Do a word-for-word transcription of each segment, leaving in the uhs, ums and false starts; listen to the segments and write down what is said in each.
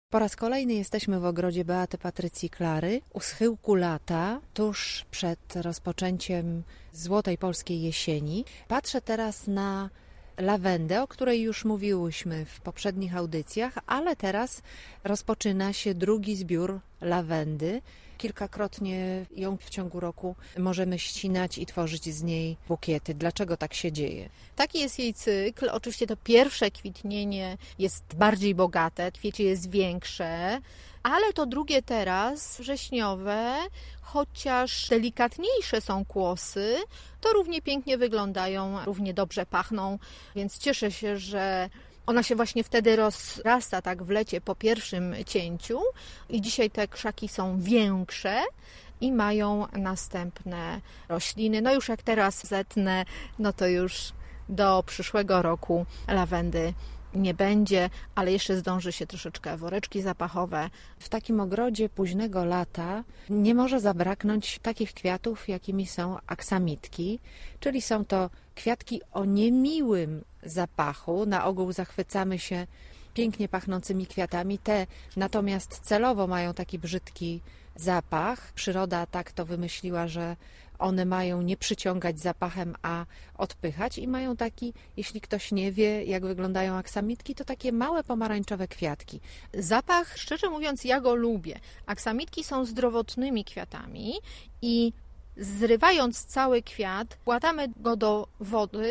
Po raz kolejny jesteśmy w ogrodzie Beaty Patrycji Klary, u schyłku lata, tuż przed rozpoczęciem złotej polskiej jesieni. Patrzę teraz na lawendę, o której już mówiłyśmy w poprzednich audycjach, ale teraz rozpoczyna się drugi zbiór lawendy. Kilkakrotnie ją w ciągu roku możemy ścinać i tworzyć z niej bukiety. Dlaczego tak się dzieje? Taki jest jej cykl. Oczywiście to pierwsze kwitnienie jest bardziej bogate, kwiecie jest większe, ale to drugie teraz, wrześniowe, chociaż delikatniejsze są kłosy, to równie pięknie wyglądają, równie dobrze pachną, więc cieszę się, że ona się właśnie wtedy rozrasta tak w lecie po pierwszym cięciu i dzisiaj te krzaki są większe i mają następne rośliny. No już jak teraz zetnę, no to już do przyszłego roku lawendy nie będzie, ale jeszcze zdąży się troszeczkę woreczki zapachowe. W takim ogrodzie późnego lata nie może zabraknąć takich kwiatów, jakimi są aksamitki, czyli są to kwiatki o niemiłym zapachu. Na ogół zachwycamy się pięknie pachnącymi kwiatami. Te natomiast celowo mają taki brzydki zapach. Przyroda tak to wymyśliła, że one mają nie przyciągać zapachem, a odpychać i mają taki, jeśli ktoś nie wie, jak wyglądają aksamitki, to takie małe pomarańczowe kwiatki. Zapach, szczerze mówiąc, ja go lubię. Aksamitki są zdrowotnymi kwiatami i zrywając cały kwiat, wkładamy go do wody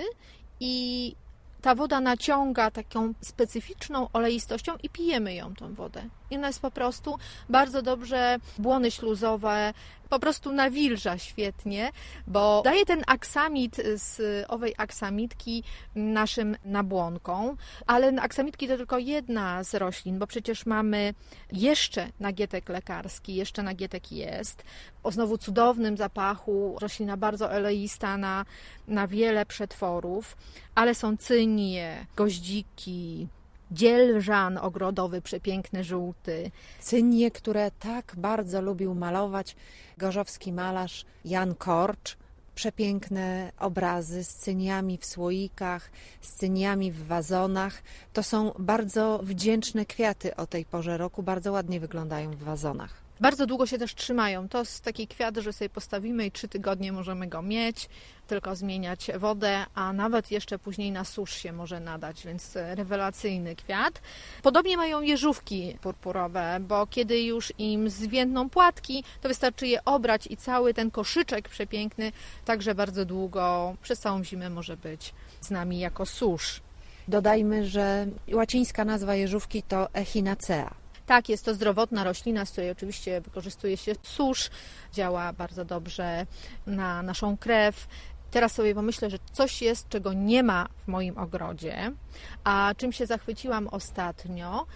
i ta woda naciąga taką specyficzną oleistością i pijemy ją, tą wodę. I ona jest po prostu bardzo dobrze, błony śluzowe, po prostu nawilża świetnie, bo daje ten aksamit z owej aksamitki naszym nabłonkom, ale aksamitki to tylko jedna z roślin, bo przecież mamy jeszcze nagietek lekarski, jeszcze nagietek jest, o znowu cudownym zapachu, roślina bardzo oleista na, na wiele przetworów, ale są cynie, goździki, dzielżan ogrodowy, przepiękny, żółty. Cynie, które tak bardzo lubił malować gorzowski malarz Jan Korcz. Przepiękne obrazy z cyniami w słoikach, z cyniami w wazonach. To są bardzo wdzięczne kwiaty o tej porze roku, bardzo ładnie wyglądają w wazonach. Bardzo długo się też trzymają. To jest taki kwiat, że sobie postawimy i trzy tygodnie możemy go mieć, tylko zmieniać wodę, a nawet jeszcze później na susz się może nadać, więc rewelacyjny kwiat. Podobnie mają jeżówki purpurowe, bo kiedy już im zwiędną płatki, to wystarczy je obrać i cały ten koszyczek przepiękny także bardzo długo, przez całą zimę może być z nami jako susz. Dodajmy, że łacińska nazwa jeżówki to Echinacea. Tak, jest to zdrowotna roślina, z której oczywiście wykorzystuje się susz, działa bardzo dobrze na naszą krew. Teraz sobie pomyślę, że coś jest, czego nie ma w moim ogrodzie, a czym się zachwyciłam ostatnio,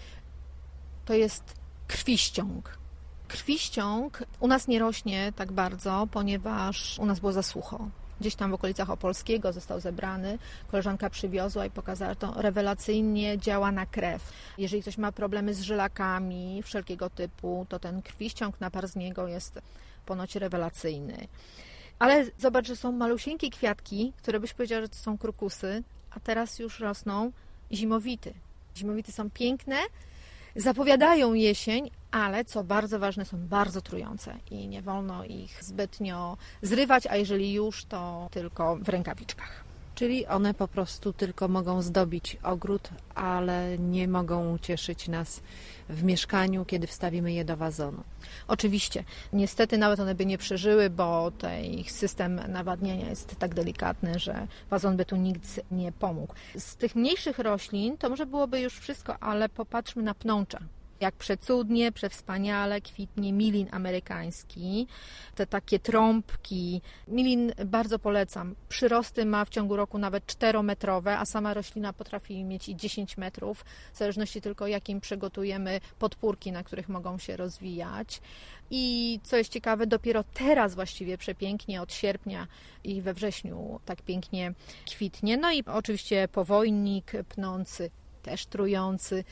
to jest krwiściąg. Krwiściąg u nas nie rośnie tak bardzo, ponieważ u nas było za sucho. Gdzieś tam w okolicach Opolskiego został zebrany, koleżanka przywiozła i pokazała, że to rewelacyjnie działa na krew. Jeżeli ktoś ma problemy z żylakami wszelkiego typu, to ten krwiściąg, napar z niego jest ponoć rewelacyjny. Ale zobacz, że są malusieńkie kwiatki, które byś powiedziała, że to są krokusy, a teraz już rosną zimowity. Zimowity są piękne, zapowiadają jesień, ale co bardzo ważne, są bardzo trujące i nie wolno ich zbytnio zrywać, a jeżeli już, to tylko w rękawiczkach. Czyli one po prostu tylko mogą zdobić ogród, ale nie mogą ucieszyć nas w mieszkaniu, kiedy wstawimy je do wazonu. Oczywiście. Niestety nawet one by nie przeżyły, bo ich system nawadniania jest tak delikatny, że wazon by tu nikt nie pomógł. Z tych mniejszych roślin to może byłoby już wszystko, ale popatrzmy na pnącza. Jak przecudnie, przewspaniale kwitnie milin amerykański, te takie trąbki. Milin bardzo polecam. Przyrosty ma w ciągu roku nawet czterometrowe, a sama roślina potrafi mieć i dziesięć metrów, w zależności tylko jakim przygotujemy podpórki, na których mogą się rozwijać. I co jest ciekawe, dopiero teraz właściwie przepięknie od sierpnia i we wrześniu tak pięknie kwitnie. No i oczywiście powojnik pnący, też trujący,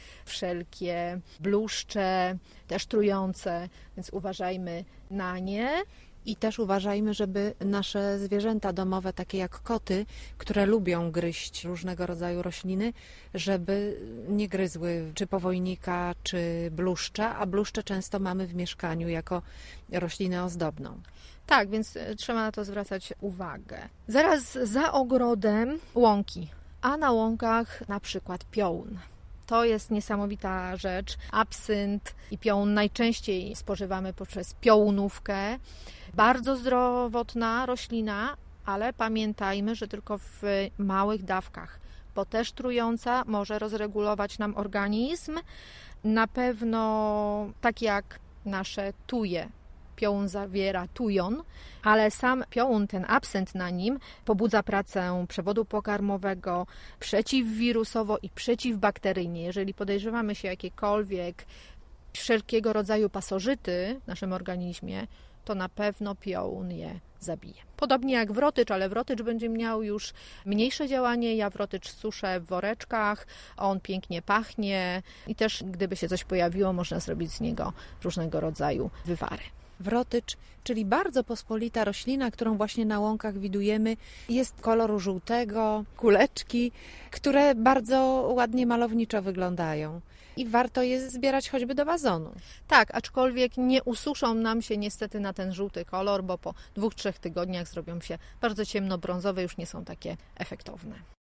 wszelkie bluszcze, też trujące, więc uważajmy na nie. I też uważajmy, żeby nasze zwierzęta domowe, takie jak koty, które lubią gryźć różnego rodzaju rośliny, żeby nie gryzły czy powojnika, czy bluszcza, a bluszcze często mamy w mieszkaniu jako roślinę ozdobną. Tak, więc trzeba na to zwracać uwagę. Zaraz za ogrodem łąki, a na łąkach na przykład piołun. To jest niesamowita rzecz. Absynt i piołun najczęściej spożywamy poprzez piołunówkę. Bardzo zdrowotna roślina, ale pamiętajmy, że tylko w małych dawkach, bo też trująca, może rozregulować nam organizm. Na pewno tak jak nasze tuje. Piołun zawiera tujon, ale sam piołun, ten absynt na nim pobudza pracę przewodu pokarmowego przeciwwirusowo i przeciwbakteryjnie. Jeżeli podejrzewamy się jakiekolwiek wszelkiego rodzaju pasożyty w naszym organizmie, to na pewno piołun je zabije. Podobnie jak wrotycz, ale wrotycz będzie miał już mniejsze działanie. Ja wrotycz suszę w woreczkach, on pięknie pachnie i też gdyby się coś pojawiło, można zrobić z niego różnego rodzaju wywary. Wrotycz, czyli bardzo pospolita roślina, którą właśnie na łąkach widujemy, jest koloru żółtego, kuleczki, które bardzo ładnie malowniczo wyglądają. I warto je zbierać choćby do wazonu. Tak, aczkolwiek nie ususzą nam się niestety na ten żółty kolor, bo po dwóch, trzech tygodniach zrobią się bardzo ciemnobrązowe, już nie są takie efektowne.